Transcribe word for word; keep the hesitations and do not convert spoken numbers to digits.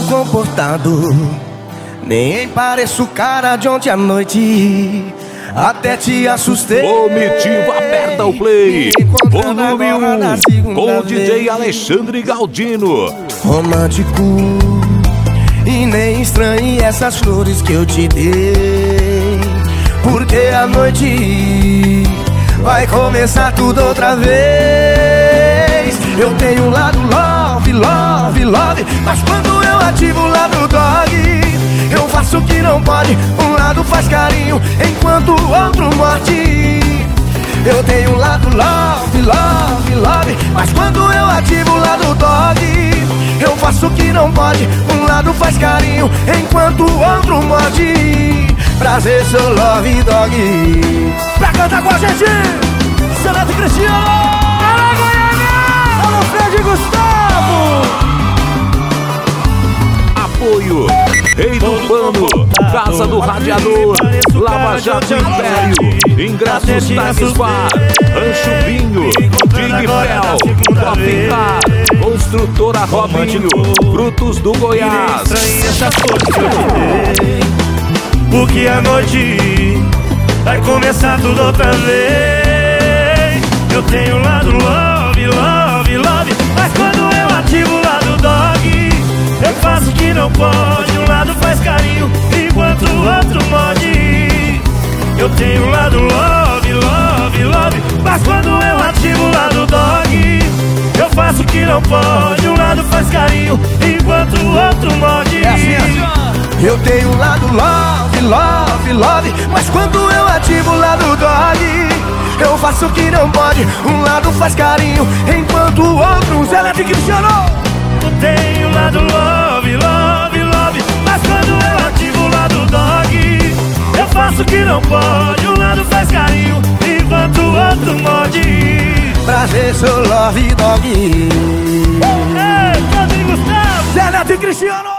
comportado, nem pareço cara de ontem à noite. Até te assustei. Comitiva aperta o play. Volume um com o D J Alexandre Galdino. Romântico, e nem estranhe essas flores que eu te dei, porque a noite vai começar tudo outra vez. Eu tenho um lado love, love, love, mas quando eu ativo o lado dog, eu faço o que não pode. Um lado faz carinho enquanto o outro morde. Eu tenho um lado love, love, love, mas quando eu ativo o lado dog, eu faço o que não pode. Um lado faz carinho enquanto o outro morde. Prazer, sou love dog. Pra cantar com a gente, Zé Neto Cristiano. Alô, Fred e Gustavo. Apoio Rei do Pano, Casa do Radiador, Lava Jato Império, Ingressos Tags Bar, Rancho Vinho, Digpel, Coffee Car, Construtora Robinho, Frutos do Goiás. Porque a noite vai começar tudo outra vez. Eu tenho um lado love, love, love, mas quando eu ativo o lado dog, eu faço o que não pode. Um lado faz carinho enquanto o outro morde. Eu tenho um lado love, love, love, mas quando eu ativo o lado dog, eu faço o que não pode. Um lado faz carinho enquanto o outro morde. É assim, assim, eu tenho um lado love, love, love, mas quando eu ativo o lado dog, eu faço o que não pode. Um lado faz carinho enquanto o outro Zé Neto Cristiano. Eu tenho um lado love, love, love, mas quando eu ativo o lado dog, eu faço o que não pode. Um lado faz carinho enquanto o outro morde. Prazer, sou love dog. Ei, Cadê Gustavo? Zé Neto Cristiano.